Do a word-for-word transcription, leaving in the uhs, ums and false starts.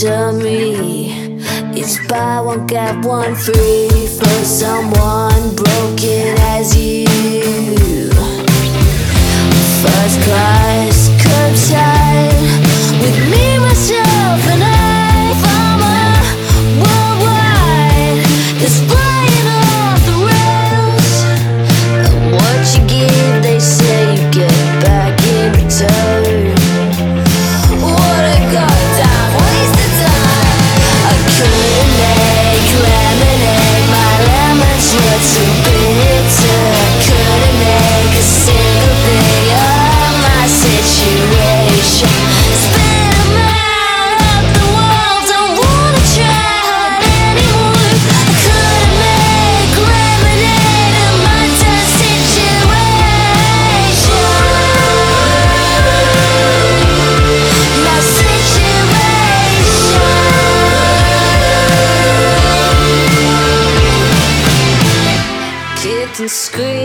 to me. It's buy one get one free for someone broken as you. First class, curbside, with me, myself, and I. Farmer, worldwide, it's flying off the rails. And what you give, they say you get back in return. What a goddamn waste of time. I couldn't make lemonade, my lemons were too bitter. I couldn't make a single thing of my situation. Spit 'em out of the wall, don't wanna try hard anymore. I couldn't make lemonade of my tough situation. My situation. Kicked and screamed.